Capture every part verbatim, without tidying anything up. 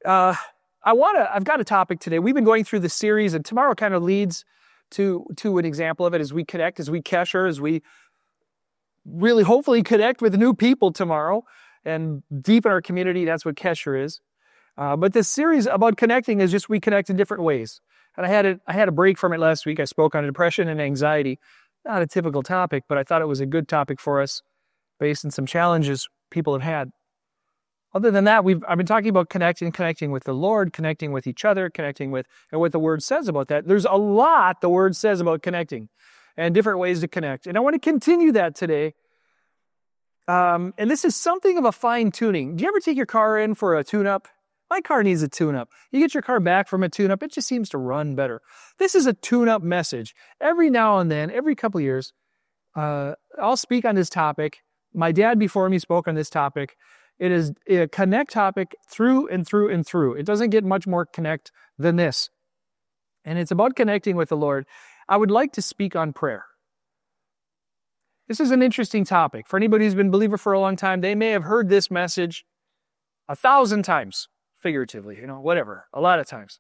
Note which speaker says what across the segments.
Speaker 1: Uh, I want to, I've got a topic today. We've been going through the series, and tomorrow kind of leads to, to an example of it as we connect, as we kesher, as we really hopefully connect with new people tomorrow and deepen our community. That's what kesher is. Uh, but this series about connecting is just we connect in different ways. And I had a, I had a break from it last week. I spoke on depression and anxiety. Not a typical topic, but I thought it was a good topic for us based on some challenges people have had. Other than that, we've I've been talking about connecting, connecting with the Lord, connecting with each other, connecting with, and what the Word says about that. There's a lot the Word says about connecting and different ways to connect. And I want to continue that today. Um, and this is something of a fine-tuning. Do you ever take your car in for a tune-up? My car needs a tune-up. You get your car back from a tune-up, it just seems to run better. This is a tune-up message. Every now and then, every couple of years, uh, I'll speak on this topic. My dad before me spoke on this topic. It is a connect topic through and through and through. It doesn't get much more connect than this. And it's about connecting with the Lord. I would like to speak on prayer. This is an interesting topic. For anybody who's been a believer for a long time, they may have heard this message a thousand times, figuratively, you know, whatever, a lot of times.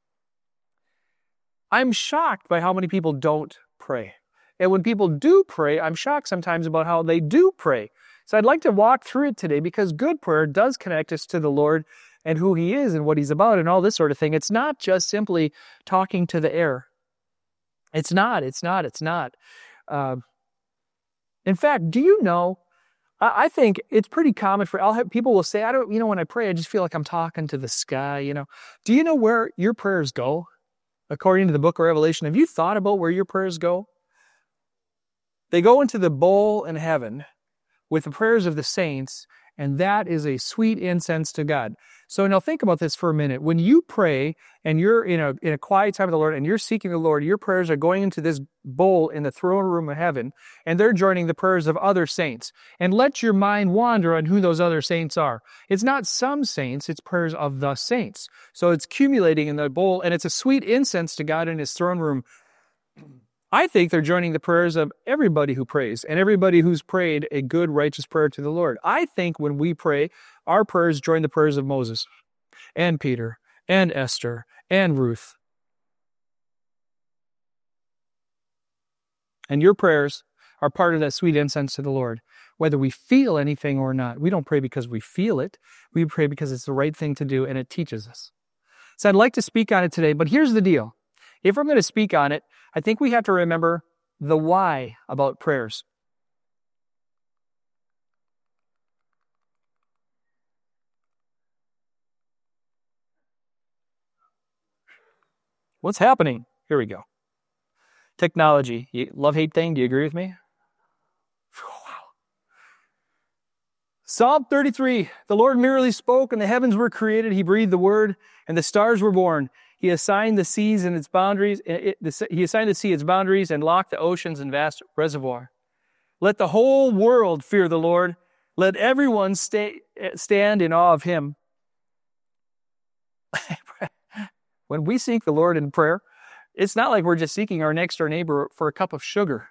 Speaker 1: I'm shocked by how many people don't pray. And when people do pray, I'm shocked sometimes about how they do pray. So I'd like to walk through it today because good prayer does connect us to the Lord and who He is and what He's about and all this sort of thing. It's not just simply talking to the air. It's not, it's not, it's not. Uh, in fact, do you know, I, I think it's pretty common for, I'll have, people will say, I don't, you know, when I pray, I just feel like I'm talking to the sky, you know. Do you know where your prayers go? According to the book of Revelation, have you thought about where your prayers go? They go into the bowl in heaven with the prayers of the saints, and that is a sweet incense to God. So now think about this for a minute. When you pray and you're in a in a quiet time of the Lord and you're seeking the Lord, your prayers are going into this bowl in the throne room of heaven, and they're joining the prayers of other saints. And let your mind wander on who those other saints are. It's not some saints, it's prayers of the saints. So it's accumulating in the bowl, and it's a sweet incense to God in His throne room. I think they're joining the prayers of everybody who prays and everybody who's prayed a good, righteous prayer to the Lord. I think when we pray, our prayers join the prayers of Moses and Peter and Esther and Ruth. And your prayers are part of that sweet incense to the Lord, whether we feel anything or not. We don't pray because we feel it. We pray because it's the right thing to do and it teaches us. So I'd like to speak on it today, but here's the deal. If I'm going to speak on it, I think we have to remember the why about prayers. What's happening? Here we go. Technology. Love-hate thing, do you agree with me? Wow. Psalm thirty-three. The Lord merely spoke, and the heavens were created. He breathed the word, and the stars were born. He assigned the seas and its boundaries. It, the, he assigned the sea its boundaries and locked the oceans and vast reservoir. Let the whole world fear the Lord. Let everyone stay, stand in awe of Him. When we seek the Lord in prayer, it's not like we're just seeking our next door neighbor for a cup of sugar.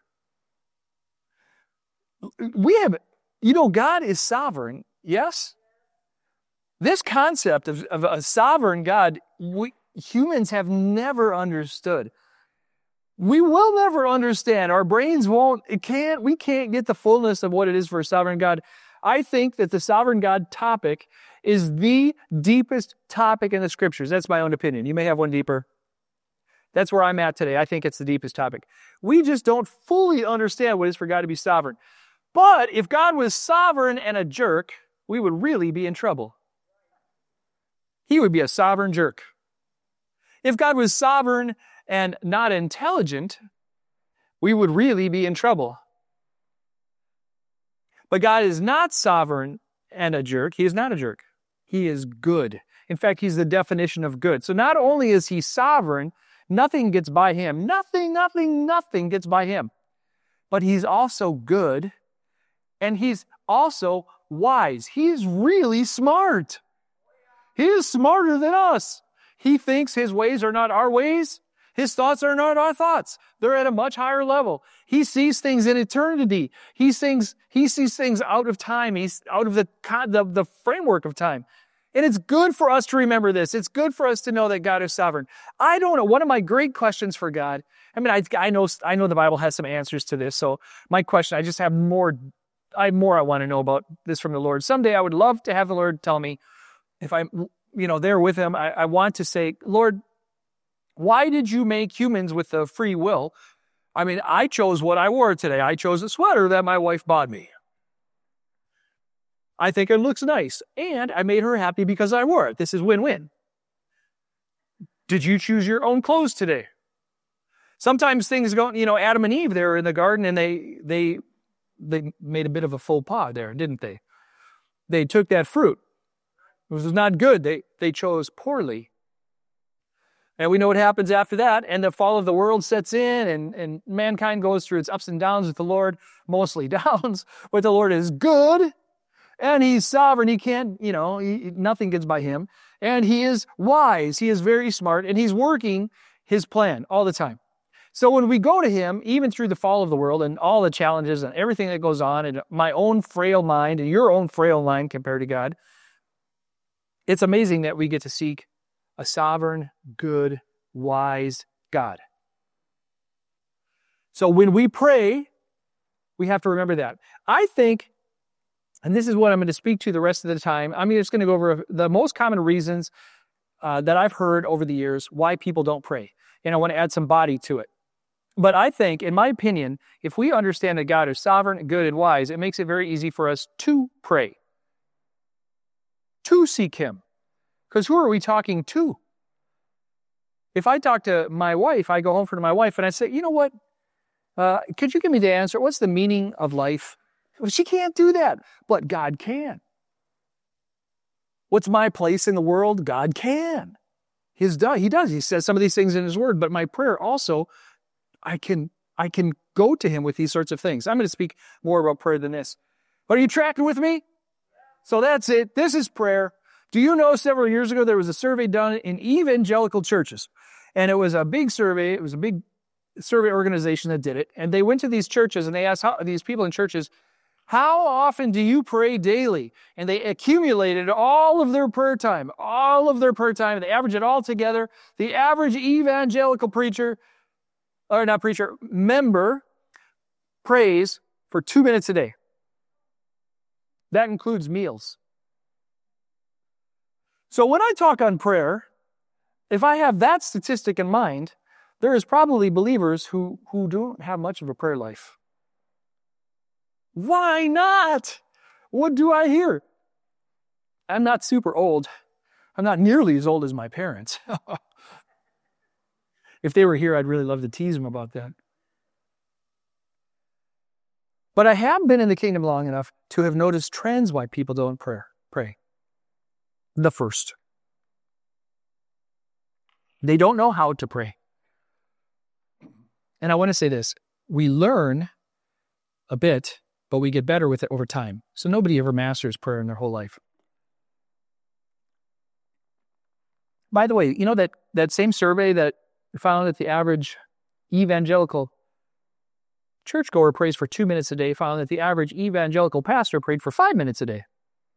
Speaker 1: We have, you know, God is sovereign. Yes? This concept of, of a sovereign God, we, humans have never understood. We will never understand. Our brains won't, it can't, we can't get the fullness of what it is for a sovereign God. I think that the sovereign God topic is the deepest topic in the scriptures. That's my own opinion. You may have one deeper. That's where I'm at today. I think it's the deepest topic. We just don't fully understand what it is for God to be sovereign. But if God was sovereign and a jerk, we would really be in trouble. He would be a sovereign jerk. If God was sovereign and not intelligent, we would really be in trouble. But God is not sovereign and a jerk. He is not a jerk. He is good. In fact, He's the definition of good. So not only is He sovereign, nothing gets by Him. Nothing, nothing, nothing gets by Him. But He's also good, and He's also wise. He's really smart. He is smarter than us. He thinks His ways are not our ways. His thoughts are not our thoughts. They're at a much higher level. He sees things in eternity. He sees, he sees things out of time. He's out of the, the, the framework of time. And it's good for us to remember this. It's good for us to know that God is sovereign. I don't know. One of my great questions for God, I mean, I, I know I know the Bible has some answers to this. So my question, I just have more, I more I want to know about this from the Lord. Someday I would love to have the Lord tell me, if I'm, you know, there with him, I, I want to say, Lord, why did you make humans with a free will? I mean, I chose what I wore today. I chose a sweater that my wife bought me. I think it looks nice, and I made her happy because I wore it. This is win-win. Did you choose your own clothes today? Sometimes things go, you know, Adam and Eve, they were in the garden, and they they they made a bit of a faux pas there, didn't they? They took that fruit. It was not good. They they chose poorly. And we know what happens after that, and the fall of the world sets in, and, and mankind goes through its ups and downs with the Lord, mostly downs, but the Lord is good, and he's sovereign. He can't, you know, he, nothing gets by him, and he is wise. He is very smart, and he's working his plan all the time. So when we go to him, even through the fall of the world and all the challenges and everything that goes on, and my own frail mind and your own frail mind compared to God, it's amazing that we get to seek a sovereign, good, wise God. So when we pray, we have to remember that. I think, and this is what I'm going to speak to the rest of the time, I'm just going to go over the most common reasons uh, that I've heard over the years why people don't pray. And I want to add some body to it. But I think, in my opinion, if we understand that God is sovereign, good, and wise, it makes it very easy for us to pray, to seek him. Because who are we talking to? If I talk to my wife, I go home for my wife and I say, you know what? Uh, could you give me the answer? What's the meaning of life? Well, she can't do that, but God can. What's my place in the world? God can. His do- he does. He says some of these things in his word, but my prayer also, I can, I can go to him with these sorts of things. I'm going to speak more about prayer than this. But are you tracking with me? So that's it. This is prayer. Do you know several years ago there was a survey done in evangelical churches? And it was a big survey. It was a big survey organization that did it. And they went to these churches and they asked how, these people in churches, how often do you pray daily? And they accumulated all of their prayer time, all of their prayer time. They averaged it all together. The average evangelical preacher, or not preacher, member prays for two minutes a day. That includes meals. So when I talk on prayer, if I have that statistic in mind, there is probably believers who, who don't have much of a prayer life. Why not? What do I hear? I'm not super old. I'm not nearly as old as my parents. If they were here, I'd really love to tease them about that. But I have been in the kingdom long enough to have noticed trends why people don't pray. pray. The first, they don't know how to pray. And I want to say this, we learn a bit, but we get better with it over time. So nobody ever masters prayer in their whole life. By the way, you know that, that same survey that found that the average evangelical churchgoer prays for two minutes a day, found that the average evangelical pastor prayed for five minutes a day.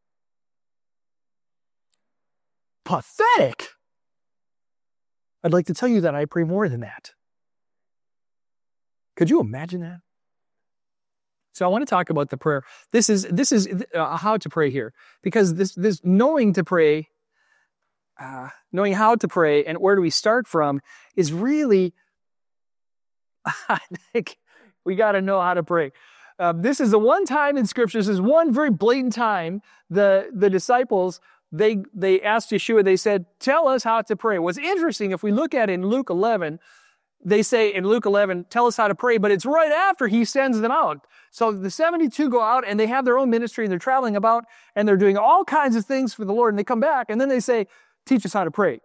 Speaker 1: Pathetic. I'd like to tell you that I pray more than that. Could you imagine that? So I want to talk about the prayer. This is this is uh, how to pray here, because this this knowing to pray, uh, knowing how to pray, and where do we start from is really. I think we got to know how to pray. Uh, this is the one time in Scripture. This is one very blatant time the the disciples. They they asked Yeshua, they said, tell us how to pray. What's interesting, if we look at it in Luke eleven, they say in Luke eleven, tell us how to pray, but it's right after he sends them out. So the seventy-two go out and they have their own ministry and they're traveling about and they're doing all kinds of things for the Lord, and they come back and then they say, teach us how to pray.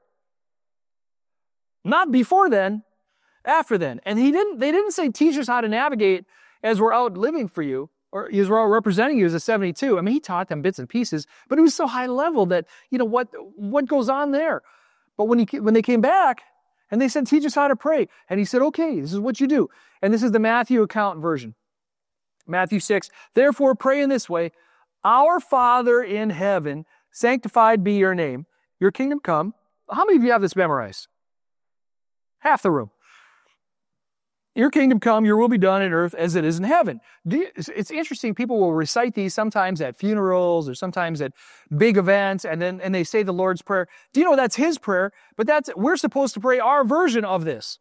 Speaker 1: Not before then, after then. And he didn't. They didn't say, teach us how to navigate as we're out living for you, or as we're all representing you as a seventy-two. I mean, he taught them bits and pieces, but it was so high level that, you know, what, what goes on there? But when he, when they came back and they said, teach us how to pray. And he said, okay, this is what you do. And this is the Matthew account version. Matthew six, therefore pray in this way, our Father in heaven, Sanctified be your name. Your kingdom come. How many of you have this memorized? Half the room. Your kingdom come, your will be done on earth as it is in heaven. Do you, it's interesting, people will recite these sometimes at funerals or sometimes at big events, and then and they say the Lord's Prayer. Do you know that's His prayer? But that's we're supposed to pray our version of this.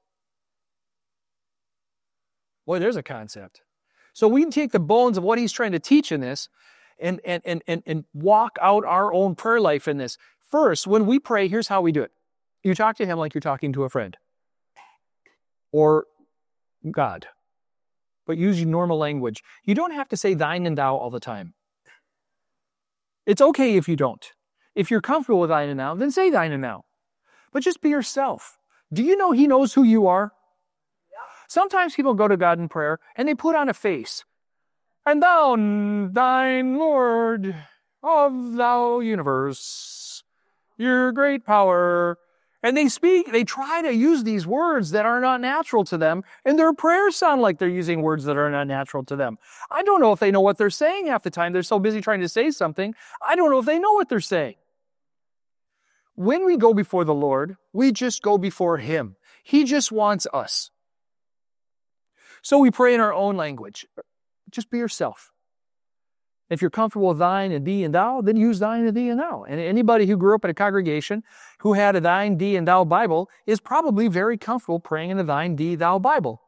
Speaker 1: Boy, there's a concept. So we can take the bones of what He's trying to teach in this and, and, and, and, and walk out our own prayer life in this. First, when we pray, here's how we do it. You talk to Him like you're talking to a friend. Or God. But use normal language. You don't have to say thine and thou all the time. It's okay if you don't. If you're comfortable with thine and thou, then say thine and thou. But just be yourself. Do you know He knows who you are? Sometimes people go to God in prayer and they put on a face. And thou, thine Lord of thou universe, your great power. And they speak, they try to use these words that are not natural to them, and their prayers sound like they're using words that are not natural to them. I don't know if they know what they're saying half the time. They're so busy trying to say something. I don't know if they know what they're saying. When we go before the Lord, we just go before Him. He just wants us. So we pray in our own language. Just be yourself. If you're comfortable with thine and thee and thou, then use thine and thee and thou. And anybody who grew up in a congregation who had a thine, thee, and thou Bible is probably very comfortable praying in the thine, thee, thou Bible.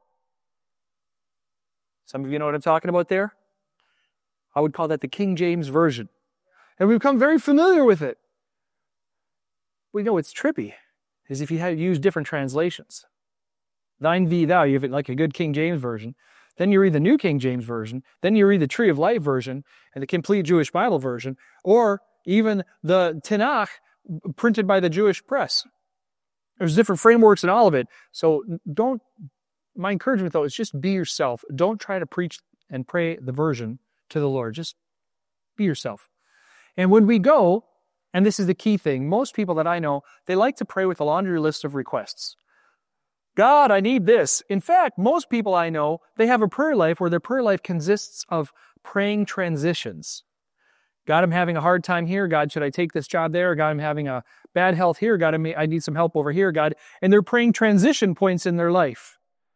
Speaker 1: Some of you know what I'm talking about there? I would call that the King James Version. And we've become very familiar with it. We know it's trippy, is if you had used different translations. Thine, thee, thou, you have it like a good King James Version. Then you read the New King James Version. Then you read the Tree of Life Version and the Complete Jewish Bible Version, or even the Tanakh printed by the Jewish press. There's different frameworks in all of it. So don't, my encouragement though is just be yourself. Don't try to preach and pray the version to the Lord. Just be yourself. And when we go, and this is the key thing, most people that I know, they like to pray with a laundry list of requests. God, I need this. In fact, most people I know, they have a prayer life where their prayer life consists of praying transitions. God, I'm having a hard time here. God, should I take this job there? God, I'm having a bad health here. God, I need some help over here. God, and they're praying transition points in their life.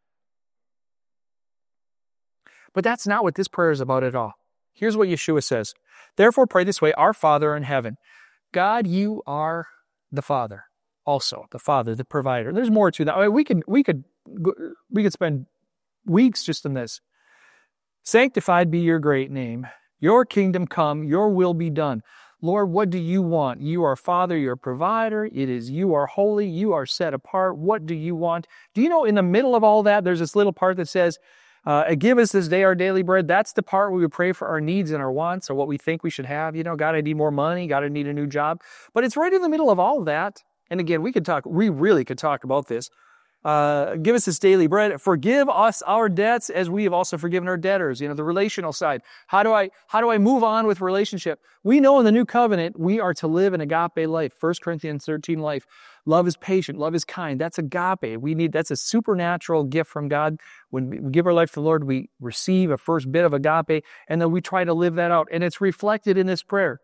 Speaker 1: But that's not what this prayer is about at all. Here's what Yeshua says. Therefore, pray this way, Our Father in heaven. God, you are the Father. Also, the Father, the provider. There's more to that. I mean, we could, we could, we could spend weeks just in this. Sanctified be your great name. Your kingdom come. Your will be done. Lord, what do you want? You are Father. You're provider. It is you are holy. You are set apart. What do you want? Do you know in the middle of all that, there's this little part that says, uh, give us this day our daily bread. That's the part where we pray for our needs and our wants or what we think we should have. You know, God, I need more money. God, I need a new job. But it's right in the middle of all of that. And again, we could talk, we really could talk about this. Uh, give us this daily bread. Forgive us our debts as we have also forgiven our debtors. You know, the relational side. How do I, how do I move on with relationship? We know in the new covenant, we are to live an agape life. First Corinthians thirteen life. Love is patient. Love is kind. That's agape. We need, that's a supernatural gift from God. When we give our life to the Lord, we receive a first bit of agape, and then we try to live that out. And it's reflected in this prayer.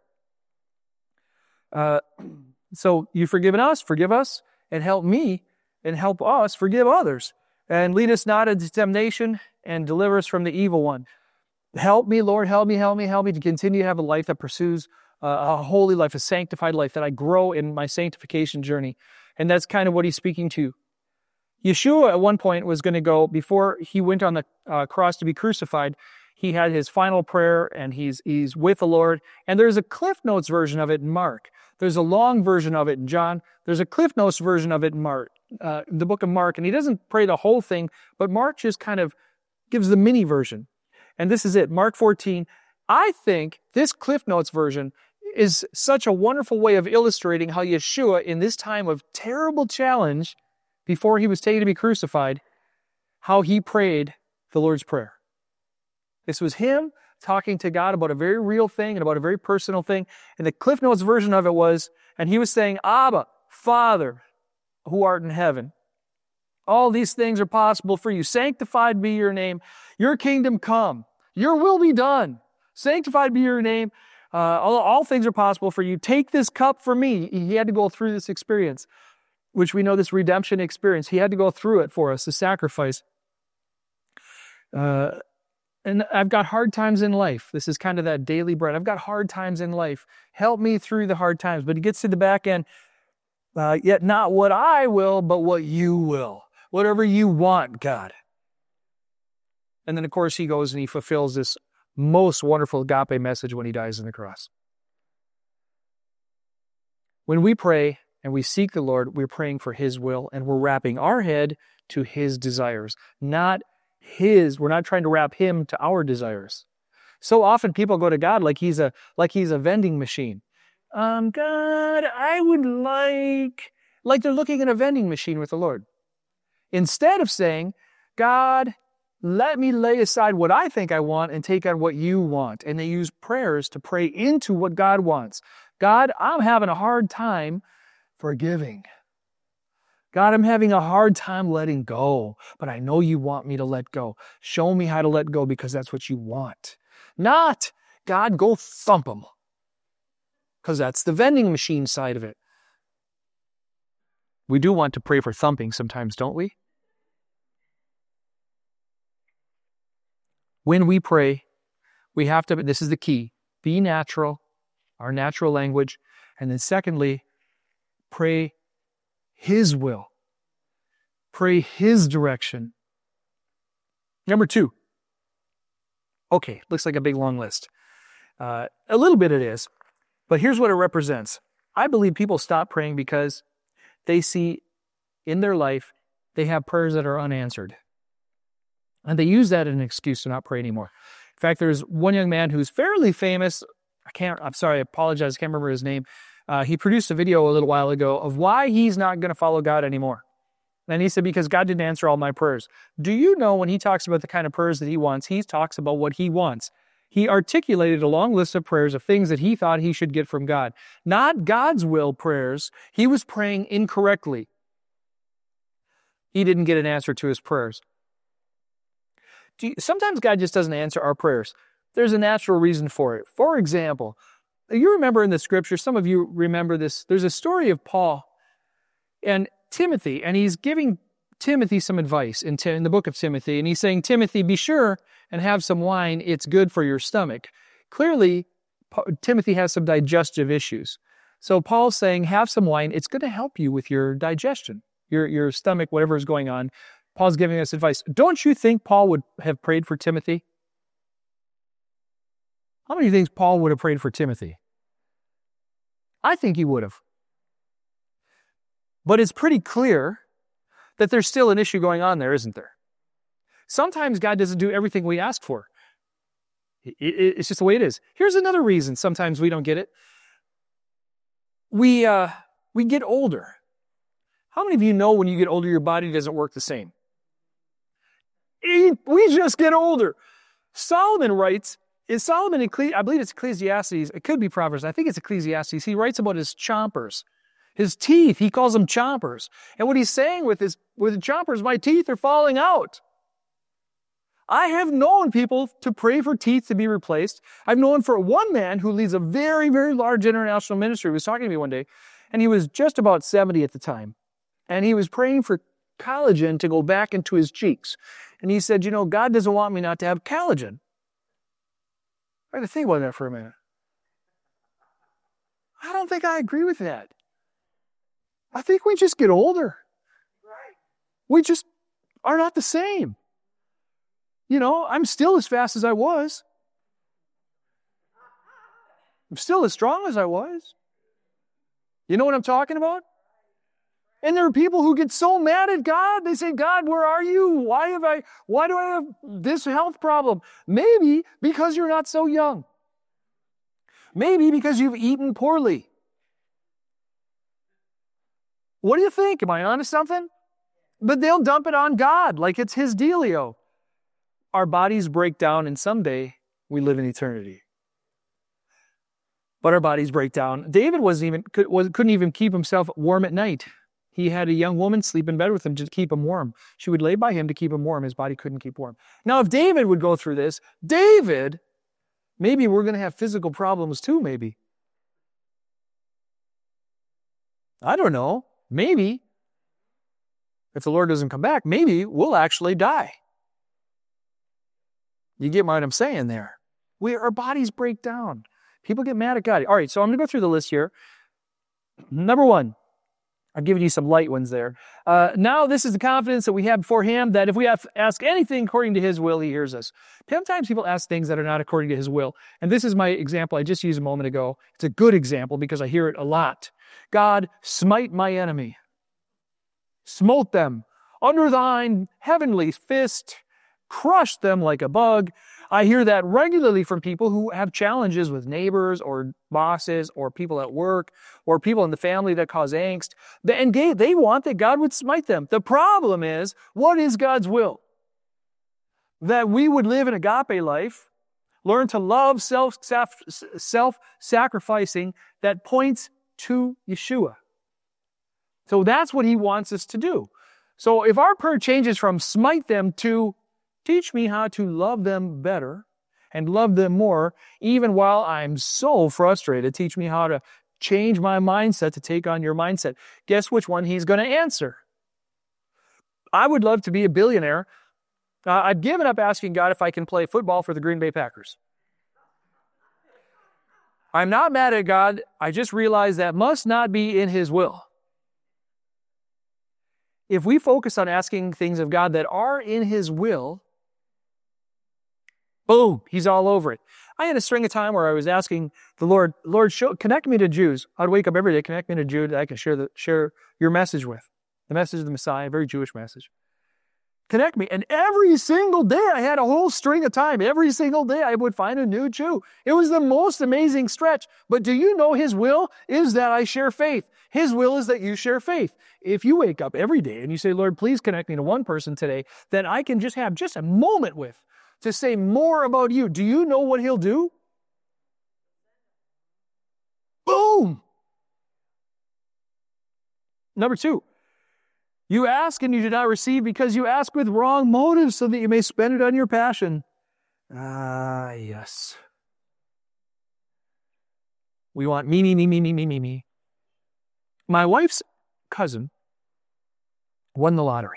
Speaker 1: Uh, So you've forgiven us, forgive us, and help me, and help us forgive others. And lead us not into temptation, and deliver us from the evil one. Help me, Lord, help me, help me, help me to continue to have a life that pursues uh, a holy life, a sanctified life, that I grow in my sanctification journey. And that's kind of what he's speaking to. Yeshua at one point was going to go, before he went on the uh, cross to be crucified, he had his final prayer, and he's he's with the Lord. And there's a Cliff Notes version of it in Mark. There's a long version of it in John. There's a Cliff Notes version of it in Mark, uh, the book of Mark. And he doesn't pray the whole thing, but Mark just kind of gives the mini version. And this is it, Mark fourteen. I think this Cliff Notes version is such a wonderful way of illustrating how Yeshua, in this time of terrible challenge, before he was taken to be crucified, how he prayed the Lord's Prayer. This was him talking to God about a very real thing and about a very personal thing. And the Cliff Notes version of it was, and he was saying, Abba, Father, who art in heaven, all these things are possible for you. Sanctified be your name. Your kingdom come. Your will be done. Sanctified be your name. Uh, all, all things are possible for you. Take this cup from me. He had to go through this experience, which we know this redemption experience. He had to go through it for us, the sacrifice. Uh, and I've got hard times in life. This is kind of that daily bread. I've got hard times in life. Help me through the hard times. But he gets to the back end, uh, yet not what I will, but what you will. Whatever you want, God. And then, of course, he goes and he fulfills this most wonderful agape message when he dies on the cross. When we pray and we seek the Lord, we're praying for his will, and we're wrapping our head to his desires, not his. We're not trying to wrap him to our desires. So often people go to God like he's a like he's a vending machine. Um, God, I would like, like they're looking at a vending machine with the Lord. Instead of saying, God, let me lay aside what I think I want and take on what you want. And they use prayers to pray into what God wants. God, I'm having a hard time forgiving. God, I'm having a hard time letting go, but I know you want me to let go. Show me how to let go because that's what you want. Not, God, go thump them. Because that's the vending machine side of it. We do want to pray for thumping sometimes, don't we? When we pray, we have to, this is the key, be natural, our natural language, and then secondly, pray his will. Pray his direction. Number two. Okay, looks like a big long list. Uh, a little bit it is, but here's what it represents. I believe people stop praying because they see in their life, they have prayers that are unanswered. And they use that as an excuse to not pray anymore. In fact, there's one young man who's fairly famous. I can't, I'm sorry, I apologize, I can't remember his name. Uh, he produced a video a little while ago of why he's not going to follow God anymore. And he said, because God didn't answer all my prayers. Do you know when he talks about the kind of prayers that he wants, he talks about what he wants. He articulated a long list of prayers of things that he thought he should get from God. Not God's will prayers. He was praying incorrectly. He didn't get an answer to his prayers. Do you, sometimes God just doesn't answer our prayers. There's a natural reason for it. For example, you remember in the scripture, some of you remember this, there's a story of Paul and Timothy, and he's giving Timothy some advice in, in the book of Timothy, and he's saying, Timothy, be sure and have some wine. It's good for your stomach. Clearly, Timothy has some digestive issues. So Paul's saying, have some wine. It's going to help you with your digestion, your, your stomach, whatever is going on. Paul's giving us advice. Don't you think Paul would have prayed for Timothy? How many think Paul would have prayed for Timothy? I think he would have. But it's pretty clear that there's still an issue going on there, isn't there? Sometimes God doesn't do everything we ask for. It, it, it's just the way it is. Here's another reason sometimes we don't get it. We, uh, we get older. How many of you know when you get older, your body doesn't work the same? It, we just get older. Solomon writes, is Solomon, I believe it's Ecclesiastes, it could be Proverbs, I think it's Ecclesiastes, he writes about his chompers. His teeth, he calls them chompers. And what he's saying with his with the chompers, my teeth are falling out. I have known people to pray for teeth to be replaced. I've known for one man who leads a very, very large international ministry. He was talking to me one day, and he was just about seventy at the time. And he was praying for collagen to go back into his cheeks. And he said, you know, God doesn't want me not to have collagen. I had to think about that for a minute. I don't think I agree with that. I think we just get older. We just are not the same. You know, I'm still as fast as I was. I'm still as strong as I was. You know what I'm talking about? And there are people who get so mad at God. They say, God, where are you? Why have I, why do I have this health problem? Maybe because you're not so young. Maybe because you've eaten poorly. What do you think? Am I onto something? But they'll dump it on God like it's his dealio. Our bodies break down and someday we live in eternity. But our bodies break down. David wasn't even, could, was, couldn't even keep himself warm at night. He had a young woman sleep in bed with him to keep him warm. She would lay by him to keep him warm. His body couldn't keep warm. Now, if David would go through this, David maybe we're going to have physical problems too, maybe. I don't know. Maybe. If the Lord doesn't come back, maybe we'll actually die. You get what I'm saying there? We, our bodies break down. People get mad at God. All right, so I'm going to go through the list here. Number one, I've given you some light ones there. Uh, now this is the confidence that we have before Him, that if we have ask anything according to His will, He hears us. Sometimes people ask things that are not according to His will. And this is my example I just used a moment ago. It's a good example because I hear it a lot. God, smite my enemy. Smote them under thine heavenly fist. Crush them like a bug. I hear that regularly from people who have challenges with neighbors or bosses or people at work or people in the family that cause angst. And they want that God would smite them. The problem is, what is God's will? That we would live an agape life, learn to love self, self-sacrificing that points to Yeshua. So that's what He wants us to do. So if our prayer changes from smite them to teach me how to love them better and love them more, even while I'm so frustrated. Teach me how to change my mindset to take on your mindset. Guess which one He's going to answer? I would love to be a billionaire. Uh, I've given up asking God if I can play football for the Green Bay Packers. I'm not mad at God. I just realize that must not be in His will. If we focus on asking things of God that are in His will, boom, He's all over it. I had a string of time where I was asking the Lord, Lord, show, connect me to Jews. I'd wake up every day, connect me to a Jew that I can share, the, share your message with. The message of the Messiah, a very Jewish message. Connect me. And every single day, I had a whole string of time. Every single day, I would find a new Jew. It was the most amazing stretch. But do you know His will is that I share faith? His will is that you share faith. If you wake up every day and you say, Lord, please connect me to one person today that I can just have just a moment with to say more about you, do you know what He'll do? Boom! Number two, you ask and you do not receive because you ask with wrong motives so that you may spend it on your passion. Ah, yes. We want me, me, me, me, me, me, me, me. My wife's cousin won the lottery.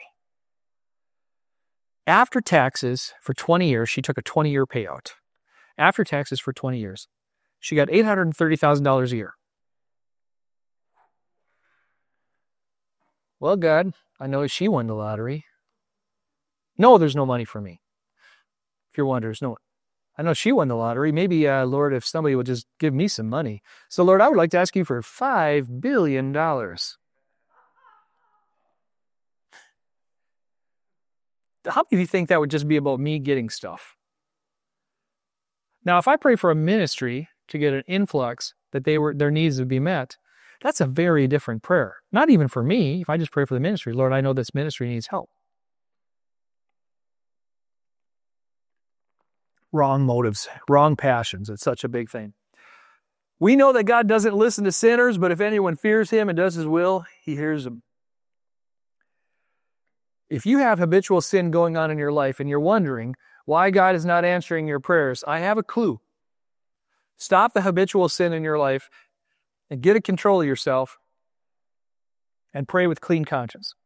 Speaker 1: After taxes for twenty years, she took a twenty-year payout. After taxes for twenty years, she got eight hundred thirty thousand dollars a year. Well, God, I know she won the lottery. No, there's no money for me. If you're wondering, there's no. I know she won the lottery. Maybe, uh, Lord, if somebody would just give me some money. So, Lord, I would like to ask you for five billion dollars. How many of you think that would just be about me getting stuff? Now, if I pray for a ministry to get an influx, that they were their needs would be met, that's a very different prayer. Not even for me. If I just pray for the ministry, Lord, I know this ministry needs help. Wrong motives, wrong passions. It's such a big thing. We know that God doesn't listen to sinners, but if anyone fears Him and does His will, He hears them. If you have habitual sin going on in your life and you're wondering why God is not answering your prayers, I have a clue. Stop the habitual sin in your life and get a control of yourself and pray with clean conscience.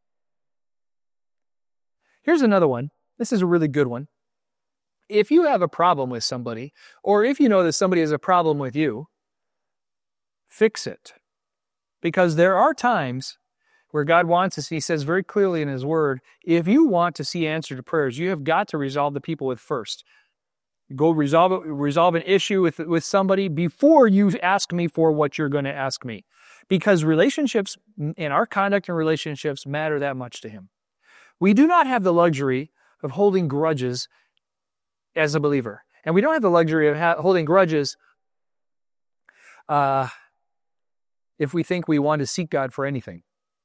Speaker 1: Here's another one. This is a really good one. If you have a problem with somebody, or if you know that somebody has a problem with you, fix it. Because there are times where God wants us, He says very clearly in His Word, if you want to see answer to prayers, you have got to resolve the people with first. Go resolve it, resolve an issue with, with somebody before you ask me for what you're going to ask me. Because relationships and our conduct in relationships matter that much to Him. We do not have the luxury of holding grudges as a believer. And we don't have the luxury of ha- holding grudges uh, if we think we want to seek God for anything.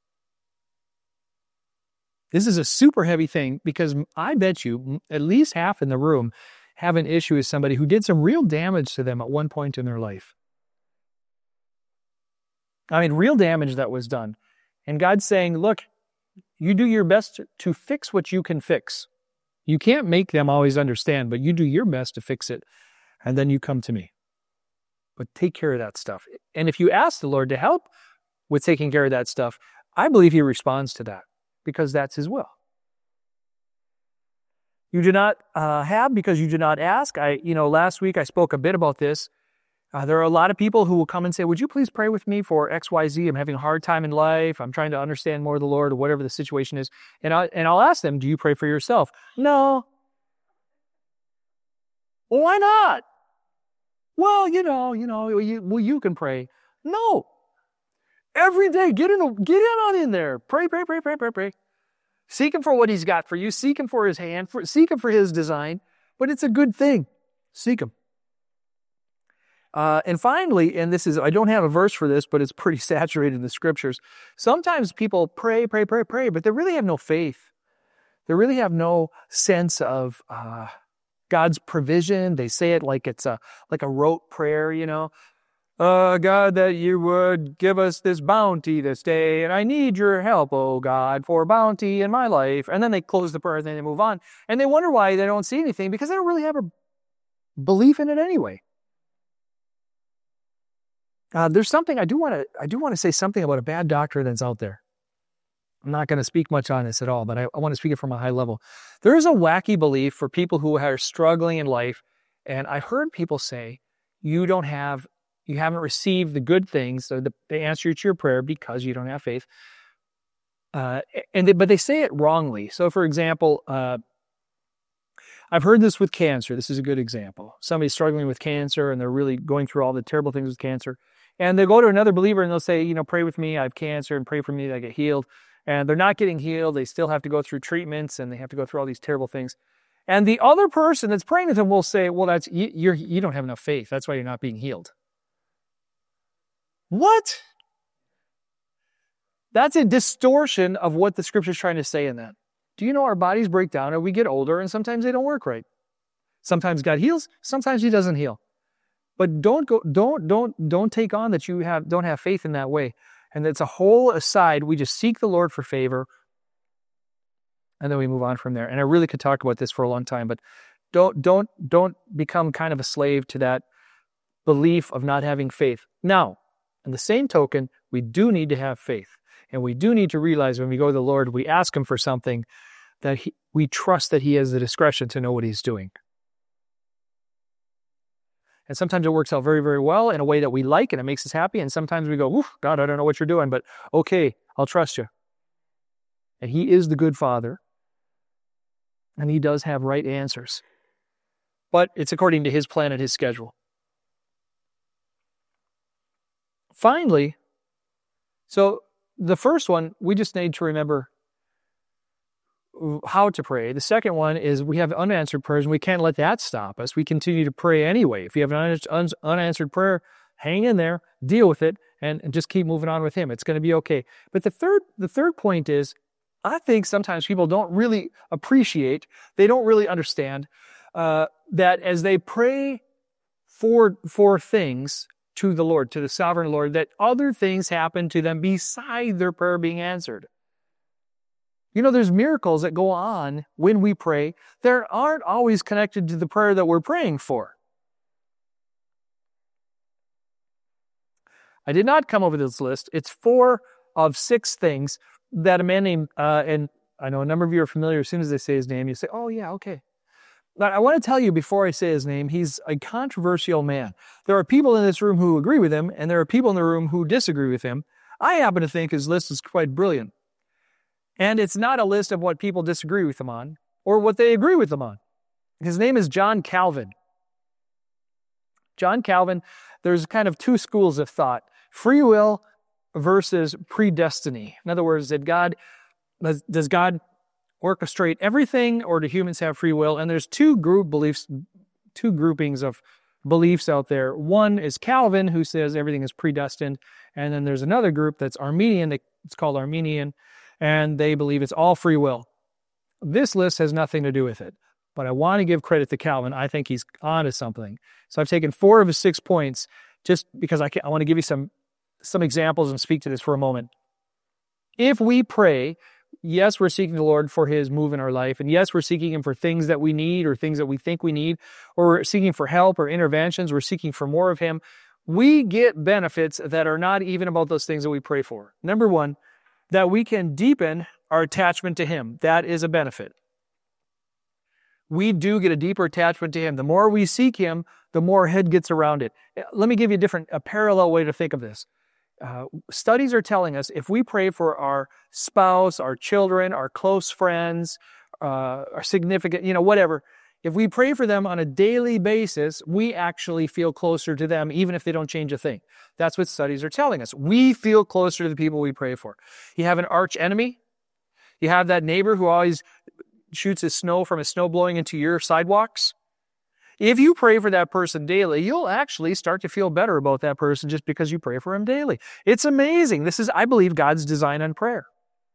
Speaker 1: This is a super heavy thing because I bet you at least half in the room have an issue with somebody who did some real damage to them at one point in their life. I mean, real damage that was done. And God's saying, look, you do your best to fix what you can fix. You can't make them always understand, but you do your best to fix it. and then you come to me. But take care of that stuff. And if you ask the Lord to help with taking care of that stuff, I believe he responds to that because that's his will. You do not uh, have because you do not ask. I, you know, last week I spoke a bit about this. Uh, there are a lot of people who will come and say, would you please pray with me for X Y Z? I'm having a hard time in life. I'm trying to understand more of the Lord or whatever the situation is. And, I, and I'll ask them, do you pray for yourself? No. Well, why not? Well, you know, you know, you, well, you can pray. No. Every day, get in, get in on in there. Pray, pray, pray, pray, pray, pray. Seek him for what he's got for you. Seek him for his hand. For, seek him for his design. But it's a good thing. Seek him. Uh, and finally, and this is, I don't have a verse for this, but it's pretty saturated in the scriptures. Sometimes people pray, pray, pray, pray, but they really have no faith. They really have no sense of uh, God's provision. They say it like it's a like a rote prayer, you know. Uh, God, that you would give us this bounty this day, and I need your help, oh God, for bounty in my life. And then they close the prayer, and then they move on. And they wonder why they don't see anything, because they don't really have a belief in it anyway. Uh, there's something I do want to I do want to say something about a bad doctrine that's out there. I'm not going to speak much on this at all, but I, I want to speak it from a high level. There is a wacky belief for people who are struggling in life, and I heard people say, you don't have, you haven't received the good things, so the, the answer to your prayer because you don't have faith. Uh, and they, but they say it wrongly. So, for example, uh, I've heard this with cancer. This is a good example. Somebody's struggling with cancer, and they're really going through all the terrible things with cancer. And they go to another believer and they'll say, you know, pray with me, I have cancer, and pray for me that I get healed. And they're not getting healed. They still have to go through treatments, and they have to go through all these terrible things. And the other person that's praying with them will say, well, that's you, you're, you don't have enough faith. That's why you're not being healed. What? That's a distortion of what the scripture's trying to say in that. Do you know our bodies break down and we get older, and sometimes they don't work right? Sometimes God heals, sometimes he doesn't heal. But don't go, don't, don't, don't take on that you have, don't have faith in that way. And it's a whole aside. We just seek the Lord for favor, and then we move on from there. And I really could talk about this for a long time, but don't, don't, don't become kind of a slave to that belief of not having faith. Now, in the same token, we do need to have faith. And we do need to realize when we go to the Lord, we ask him for something, that he, we trust that he has the discretion to know what he's doing. And sometimes it works out very, very well in a way that we like and it makes us happy. And sometimes we go, oof, God, I don't know what you're doing, but okay, I'll trust you. And he is the good Father. And he does have right answers. But it's according to his plan and his schedule. Finally, so the first one, we just need to remember how to pray. The second one is we have unanswered prayers, and we can't let that stop us. We continue to pray anyway. If you have an un- unanswered prayer, hang in there, deal with it, and, and just keep moving on with him. It's going to be okay. But the third, the third point is, I think sometimes people don't really appreciate, they don't really understand uh, that as they pray for, for things to the Lord, to the sovereign Lord, that other things happen to them beside their prayer being answered. You know, there's miracles that go on when we pray that aren't always connected to the prayer that we're praying for. I did not come over this list. It's four of six things that a man named, uh, and I know a number of you are familiar, as soon as they say his name, you say, oh yeah, okay. But I want to tell you before I say his name, he's a controversial man. There are people in this room who agree with him, and there are people in the room who disagree with him. I happen to think his list is quite brilliant. And it's not a list of what people disagree with him on, or what they agree with him on. His name is John Calvin. John Calvin, there's kind of two schools of thought. Free will versus predestiny. In other words, did God, does God orchestrate everything, or do humans have free will? And there's two group beliefs, two groupings of beliefs out there. One is Calvin, who says everything is predestined. And then there's another group that's Arminian. It's called Arminian. And they believe it's all free will. This list has nothing to do with it. But I want to give credit to Calvin. I think he's on to something. So I've taken four of his six points just because I, can, I want to give you some, some examples and speak to this for a moment. If we pray yes, we're seeking the Lord for his move in our life. And yes, we're seeking him for things that we need or things that we think we need, or we're seeking for help or interventions. We're seeking for more of him. We get benefits that are not even about those things that we pray for. Number one, that we can deepen our attachment to him. That is a benefit. We do get a deeper attachment to him. The more we seek him, the more our head gets around it. Let me give you a different, a parallel way to think of this. Uh, studies are telling us if we pray for our spouse, our children, our close friends, uh, our significant, you know, whatever, if we pray for them on a daily basis, we actually feel closer to them, even if they don't change a thing. That's what studies are telling us. We feel closer to the people we pray for. You have an arch enemy. You have that neighbor who always shoots his snow from his snow blowing into your sidewalks. If you pray for that person daily, you'll actually start to feel better about that person just because you pray for him daily. It's amazing. This is, I believe, God's design on prayer.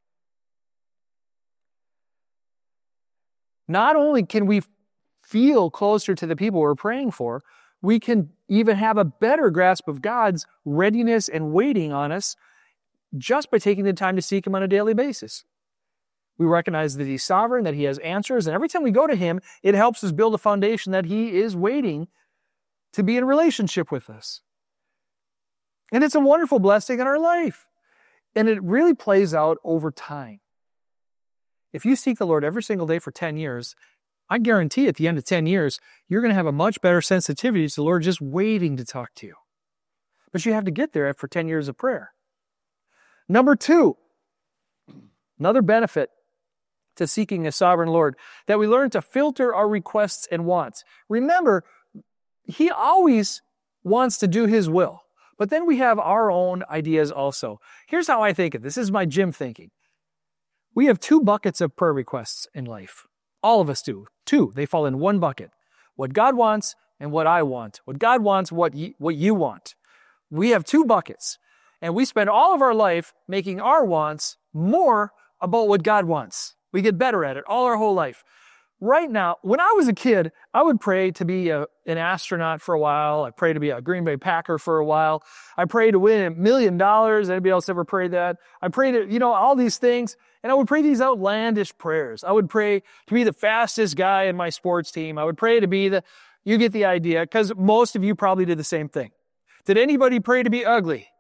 Speaker 1: Not only can we feel closer to the people we're praying for, we can even have a better grasp of God's readiness and waiting on us just by taking the time to seek him on a daily basis. We recognize that he's sovereign, that he has answers, and every time we go to him, it helps us build a foundation that he is waiting to be in relationship with us. And it's a wonderful blessing in our life. And it really plays out over time. If you seek the Lord every single day for ten years, I guarantee at the end of ten years, you're going to have a much better sensitivity to the Lord just waiting to talk to you. But you have to get there after ten years of prayer. Number two, another benefit to seeking a sovereign Lord, that we learn to filter our requests and wants. Remember, he always wants to do his will, but then we have our own ideas also. Here's how I think of this. This is my Jim thinking. We have two buckets of prayer requests in life. All of us do. Two. They fall in one bucket. What God wants and what I want. What God wants, what you, what you want. We have two buckets. And we spend all of our life making our wants more about what God wants. We get better at it all our whole life. Right now, when I was a kid, I would pray to be a, an astronaut for a while. I prayed to be a Green Bay Packer for a while. I prayed to win a million dollars. Anybody else ever prayed that? I prayed to, you know, all these things. And I would pray these outlandish prayers. I would pray to be the fastest guy in my sports team. I would pray to be the, you get the idea, because most of you probably did the same thing. Did anybody pray to be ugly?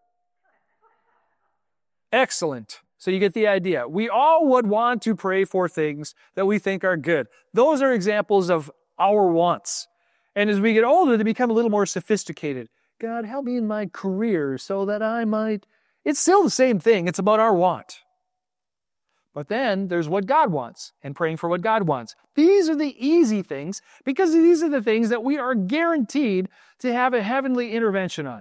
Speaker 1: Excellent. So you get the idea. We all would want to pray for things that we think are good. Those are examples of our wants. And as we get older, they become a little more sophisticated. God, help me in my career so that I might... It's still the same thing. It's about our want. But then there's what God wants and praying for what God wants. These are the easy things because these are the things that we are guaranteed to have a heavenly intervention on.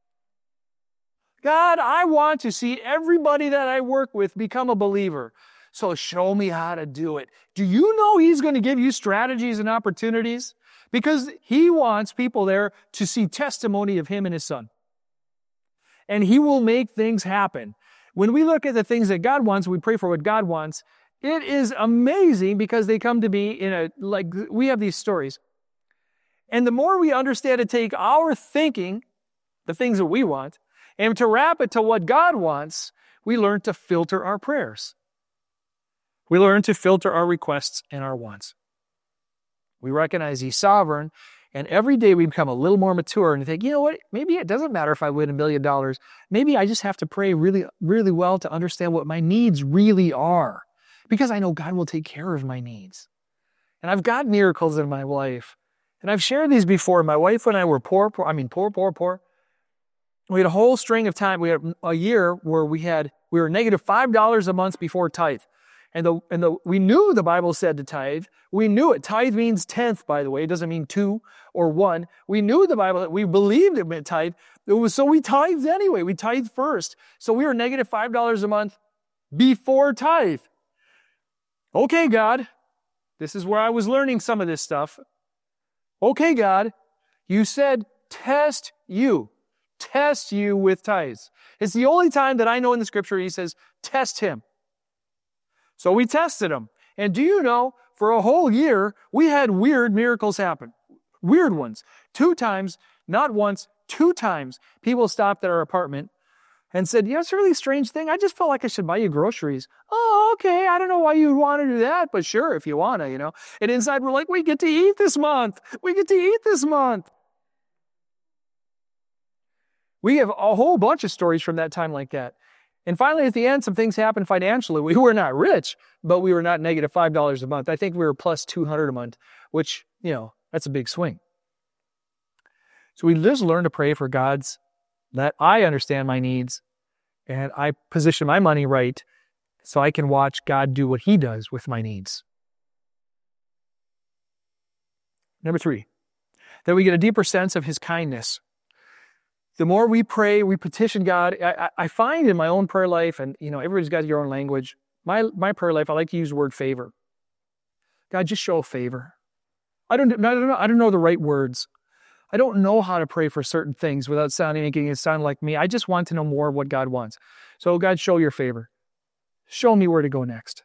Speaker 1: God, I want to see everybody that I work with become a believer. So show me how to do it. Do you know he's going to give you strategies and opportunities? Because he wants people there to see testimony of him and his son. And he will make things happen. When we look at the things that God wants, we pray for what God wants. It is amazing because they come to be in a, like, we have these stories. And the more we understand to take our thinking, the things that we want, and to wrap it to what God wants, we learn to filter our prayers. We learn to filter our requests and our wants. We recognize he's sovereign, and every day we become a little more mature and think, you know what, maybe it doesn't matter if I win a million dollars. Maybe I just have to pray really, really well to understand what my needs really are, because I know God will take care of my needs. And I've got miracles in my life. And I've shared these before. My wife and I were poor, poor, I mean, poor, poor, poor. We had a whole string of time. We had a year where we had, we were negative five dollars a month before tithe. And the, and the, we knew the Bible said to tithe. We knew it. Tithe means tenth, by the way. It doesn't mean two or one. We knew the Bible, we believed it meant tithe. It was, so we tithed anyway. We tithed first. So we were negative five dollars a month before tithe. Okay, God. This is where I was learning some of this stuff. Okay, God. You said test you. Test you with tithes. It's the only time that I know in the scripture he says, test him. So we tested him. And do you know, for a whole year, we had weird miracles happen. Weird ones. Two times, not once, two times, people stopped at our apartment and said, you know, it's a really strange thing. I just felt like I should buy you groceries. Oh, okay. I don't know why you want to do that, but sure, if you want to, you know. And inside we're like, we get to eat this month. We get to eat this month. We have a whole bunch of stories from that time like that. And finally, at the end, some things happened financially. We were not rich, but we were not negative five dollars a month. I think we were plus two hundred dollars a month, which, you know, that's a big swing. So we just learn to pray for God's, that I understand my needs and I position my money right so I can watch God do what he does with my needs. Number three, that we get a deeper sense of his kindness. The more we pray, we petition God. I, I find in my own prayer life, and you know, everybody's got your own language. My my prayer life, I like to use the word favor. God, just show favor. I don't, I don't know. I don't know the right words. I don't know how to pray for certain things without sounding making it sound like me. I just want to know more of what God wants. So God, show your favor. Show me where to go next.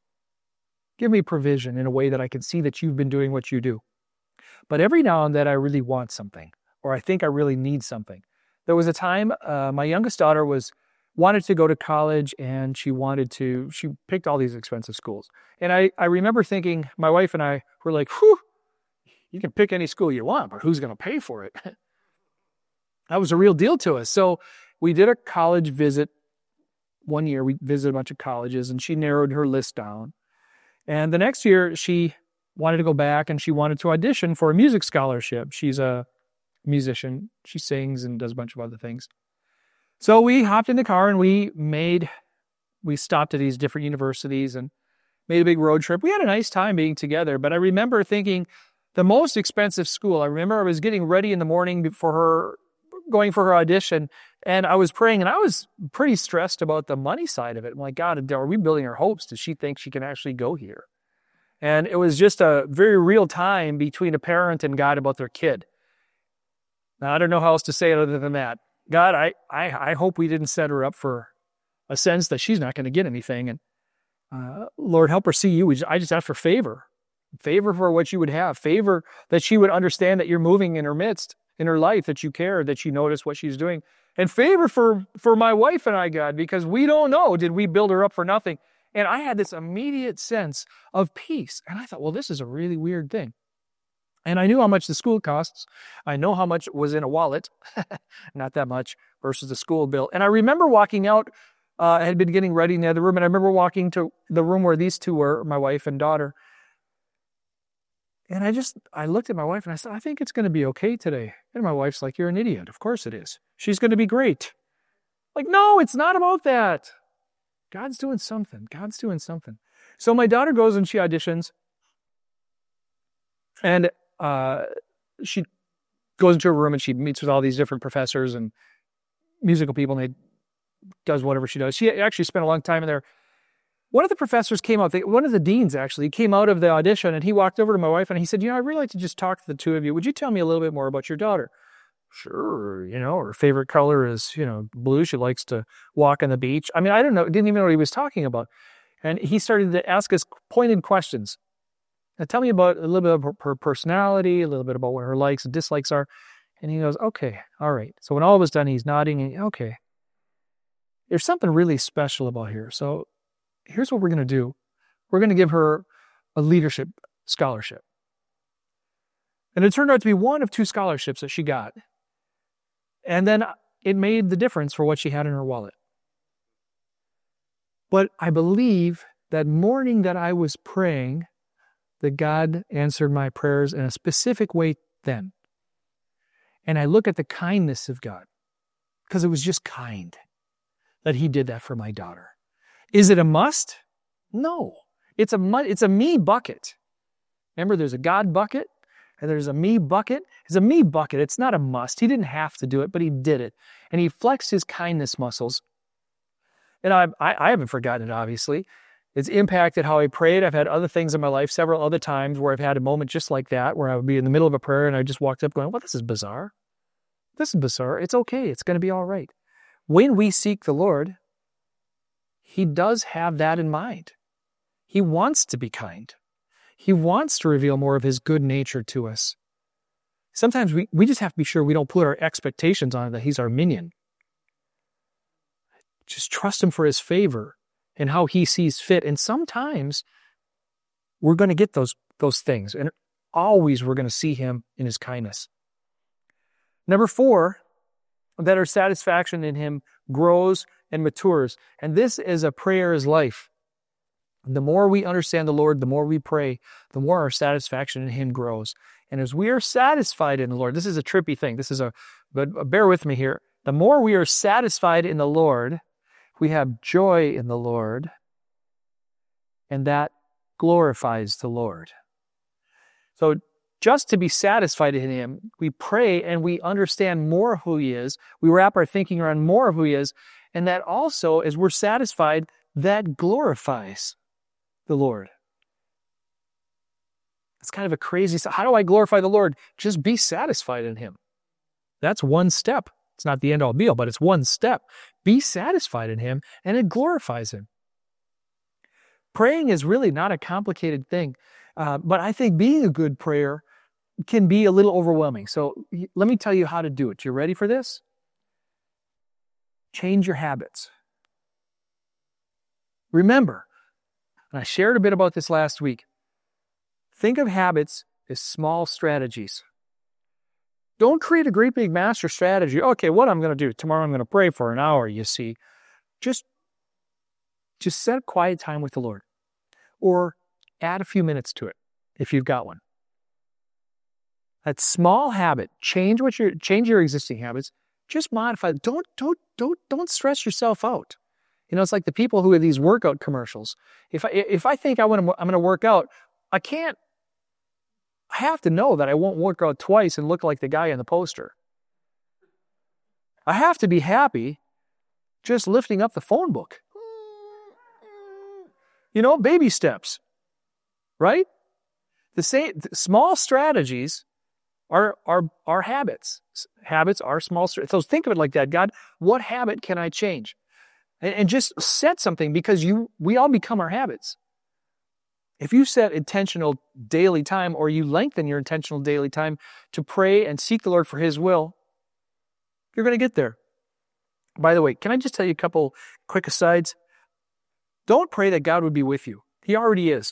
Speaker 1: Give me provision in a way that I can see that you've been doing what you do. But every now and then I really want something, or I think I really need something. There was a time uh, my youngest daughter was wanted to go to college, and she wanted to, she picked all these expensive schools. And I, I remember thinking, my wife and I were like, whew, you can pick any school you want, but who's going to pay for it? That was a real deal to us. So we did a college visit one year. We visited a bunch of colleges, and she narrowed her list down. And the next year, she wanted to go back, and she wanted to audition for a music scholarship. She's a musician. She sings and does a bunch of other things. So we hopped in the car, and we made, we stopped at these different universities and made a big road trip. We had a nice time being together, but I remember thinking the most expensive school, I remember I was getting ready in the morning for her, going for her audition, and I was praying, and I was pretty stressed about the money side of it. I'm like, God, are we building her hopes? Does she think she can actually go here? And it was just a very real time between a parent and God about their kid. Now, I don't know how else to say it other than that. God, I, I, I hope we didn't set her up for a sense that she's not going to get anything. And uh, Lord, help her see you. I just ask for favor. Favor for what you would have. Favor that she would understand that you're moving in her midst, in her life, that you care, that you notice what she's doing. And favor for, for my wife and I, God, because we don't know, did we build her up for nothing? And I had this immediate sense of peace. And I thought, well, this is a really weird thing. And I knew how much the school costs. I know how much was in a wallet, not that much, versus the school bill. And I remember walking out, uh, I had been getting ready in the other room, and I remember walking to the room where these two were, my wife and daughter. And I just, I looked at my wife and I said, I think it's going to be okay today. And my wife's like, you're an idiot. Of course it is. She's going to be great. Like, no, it's not about that. God's doing something. God's doing something. So my daughter goes and she auditions. And uh, she goes into a room and she meets with all these different professors and musical people, and they does whatever she does. She actually spent a long time in there. One of the professors came out, one of the deans actually, came out of the audition, and he walked over to my wife and he said, you know, I'd really like to just talk to the two of you. Would you tell me a little bit more about your daughter? Sure. You know, her favorite color is, you know, blue. She likes to walk on the beach. I mean, I don't know, didn't even know what he was talking about. And he started to ask us pointed questions. Now, tell me about a little bit of her personality, a little bit about what her likes and dislikes are. And he goes, okay, all right. So when all was done, he's nodding and, okay, there's something really special about here. So here's what we're going to do. We're going to give her a leadership scholarship. And it turned out to be one of two scholarships that she got. And then it made the difference for what she had in her wallet. But I believe that morning that I was praying, that God answered my prayers in a specific way then. And I look at the kindness of God, because it was just kind that he did that for my daughter. Is it a must? No. It's a it's a me bucket. Remember, there's a God bucket and there's a me bucket. It's a me bucket. It's not a must. He didn't have to do it, but he did it. And he flexed his kindness muscles. And I, I, I haven't forgotten it, obviously. It's impacted how I prayed. I've had other things in my life, several other times where I've had a moment just like that, where I would be in the middle of a prayer and I just walked up going, well, this is bizarre. This is bizarre. It's okay. It's going to be all right. When we seek the Lord, he does have that in mind. He wants to be kind. He wants to reveal more of his good nature to us. Sometimes we, we just have to be sure we don't put our expectations on it that he's our minion. Just trust him for his favor and how he sees fit. And sometimes we're going to get those, those things. And always we're going to see him in his kindness. Number four, that our satisfaction in him grows and matures. And this is a prayer's life. The more we understand the Lord, the more we pray, the more our satisfaction in him grows. And as we are satisfied in the Lord, this is a trippy thing. This is a, but bear with me here. The more we are satisfied in the Lord, we have joy in the Lord, and that glorifies the Lord. So just to be satisfied in him, we pray and we understand more of who he is. We wrap our thinking around more of who he is. And that also, as we're satisfied, that glorifies the Lord. It's kind of a crazy, how do I glorify the Lord? Just be satisfied in him. That's one step. It's not the end all be all, but it's one step. Be satisfied in him, and it glorifies him. Praying is really not a complicated thing, uh, but I think being a good prayer can be a little overwhelming. So let me tell you how to do it. You ready for this? Change your habits. Remember, and I shared a bit about this last week, think of habits as small strategies. Don't create a great big master strategy. Okay, what I'm going to do? Tomorrow I'm going to pray for an hour, you see. Just, just set quiet time with the Lord. Or add a few minutes to it, if you've got one. That small habit, change what your change your existing habits, just modify. Don't, don't, don't, don't stress yourself out. You know, it's like the people who have these workout commercials. If I, if I think I want to, I'm going to work out, I can't, I have to know that I won't work out twice and look like the guy in the poster. I have to be happy just lifting up the phone book. You know, baby steps, right? The same the small strategies are, are, are habits. Habits are small strategies. So think of it like that. God, what habit can I change? And, and just set something, because you, we all become our habits. If you set intentional daily time, or you lengthen your intentional daily time to pray and seek the Lord for his will, you're going to get there. By the way, can I just tell you a couple quick asides? Don't pray that God would be with you. He already is.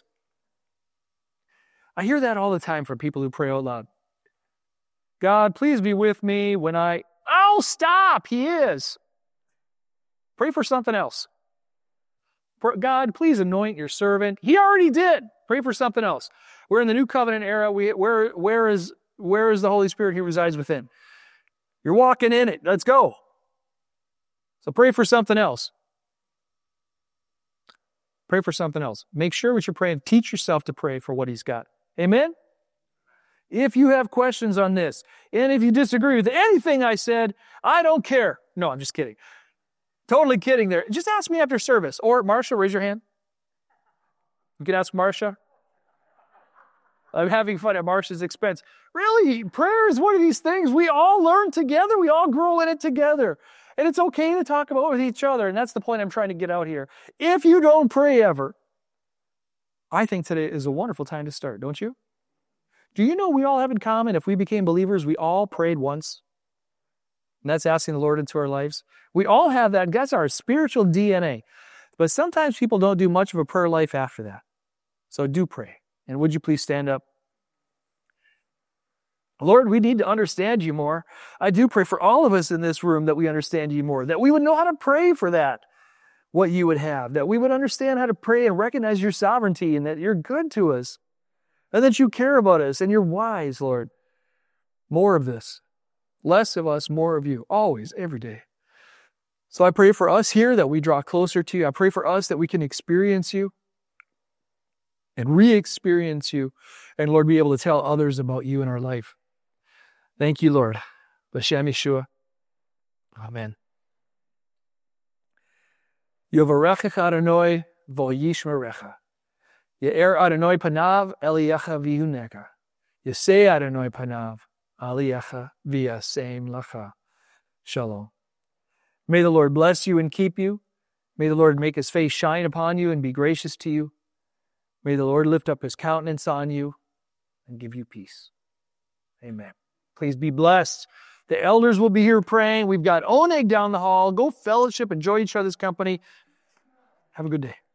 Speaker 1: I hear that all the time from people who pray out loud. God, please be with me when I... Oh, stop! He is. Pray for something else. God, please anoint your servant. He already did. Pray for something else. We're in the new covenant era. We, where, where, is, where is the Holy Spirit? He resides within. You're walking in it. Let's go. So pray for something else. Pray for something else. Make sure what you're praying, teach yourself to pray for what he's got. Amen? If you have questions on this, and if you disagree with anything I said, I don't care. No, I'm just kidding. Totally kidding there. Just ask me after service. Or, Marcia, raise your hand. You can ask Marcia. I'm having fun at Marcia's expense. Really, prayer is one of these things we all learn together. We all grow in it together. And it's okay to talk about it with each other. And that's the point I'm trying to get out here. If you don't pray ever, I think today is a wonderful time to start, don't you? Do you know we all have in common, if we became believers, we all prayed once? And that's asking the Lord into our lives. We all have that. That's our spiritual D N A. But sometimes people don't do much of a prayer life after that. So do pray. And would you please stand up? Lord, we need to understand you more. I do pray for all of us in this room that we understand you more, that we would know how to pray for that, what you would have, that we would understand how to pray and recognize your sovereignty and that you're good to us and that you care about us and you're wise, Lord. More of this. Less of us, more of you, always, every day. So I pray for us here that we draw closer to you. I pray for us that we can experience you and re-experience you. And Lord, be able to tell others about you in our life. Thank you, Lord. B'Shem Yeshua. Amen. Yovarechecha Adonai v'yishmerecha. Ye'er Adonai panav eliyecha v'yuneka. Yesei Adonai panav Aliyacha via same lacha. Shalom. May the Lord bless you and keep you. May the Lord make his face shine upon you and be gracious to you. May the Lord lift up his countenance on you and give you peace. Amen. Please be blessed. The elders will be here praying. We've got Oneg down the hall. Go fellowship, enjoy each other's company. Have a good day.